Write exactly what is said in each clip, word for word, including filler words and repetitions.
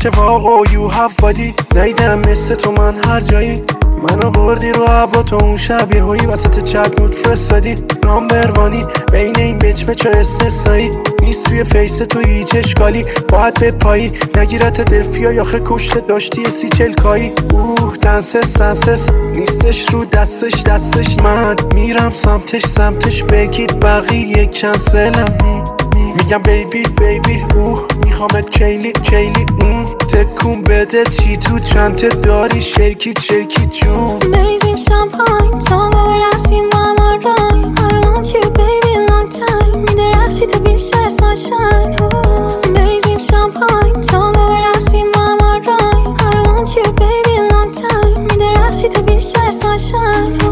واقع you have body. نیدم مثل تو من هر جایی، منو بردی رو عبا تو اون شب یه هایی وسط چت نوت فرستادی. نامبروانی بین این بچ بچا استثنایی نیست توی فیس تو هیچ اشکالی. باید به پایی نگیرت دلفیا یاخه کشته داشتی سی چلکایی. اوه دنسس دنسس نیستش رو دستش دستش، من میرم سمتش سمتش بگید بقیه کنسلم می میگم بیبی بیبی اوه میخوامت کیلی کیلی اون تکون بده چی تو چنته داری شیکیت شیکیت جون. Amazing champagne تانگو برسی ماما رایم I want you baby long time میده رخشی تو بیشتر sunshine. Amazing champagne تانگو برسی ماما رایم I want you baby long time میده رخشی تو بیشتر sunshine.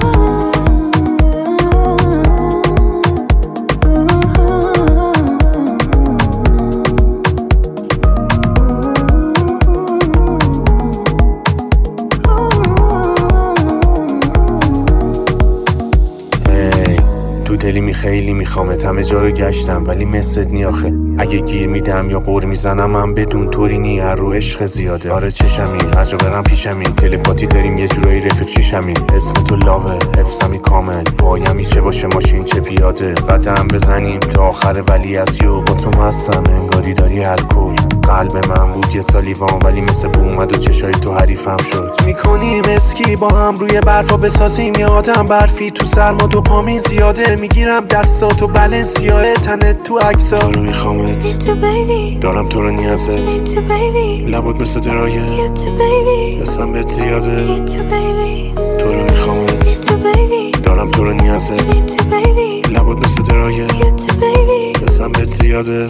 دلی می خیلی میخوامت، همه جا رو گشتم ولی مثلت نی آخه. اگه گیر میدم یا قور میزنم من بدون طوری نی، هر رو عشق زیاده. آره چشمی هر جا برم پیشمی، تلپاتی داریم یه جورایی رفیق شیشمی. اسم تو لاوه حفظمی کامل، پایمی چه باشه ماشین چه پیاده. قدم بزنیم تا آخر ولی از یو با تو مستم انگاری داری الکل. قلب من بود یه سالیوان ولی مثل بو اومد و چشای تو حریفم شد. میکنیم اسکی با هم روی برفا بسازیم یه آدم برفی تو سرما دو پامین زیاده. میگیرم دستاتو بلنسیاه تنت تو عکسا رو میخوامت دارم تو رو نیازت لبات مثل درایه اسم بهت زیاده تو رو میخوامت دارم تو رو نیازت لبات مثل درایه اسم بهت زیاده.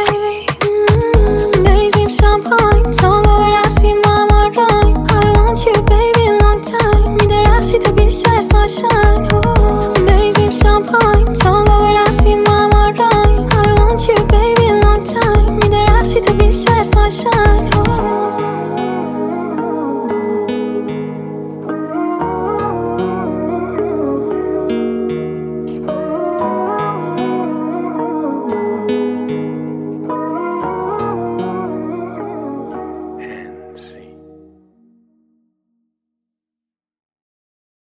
Amazing champagne تانگو برسی ماما رایم I want you baby long time میده رخشی تو بیشتر sunshine. Amazing champagne تانگو برسی ماما رایم I want you baby long time میده رخشی تو بیشتر sunshine.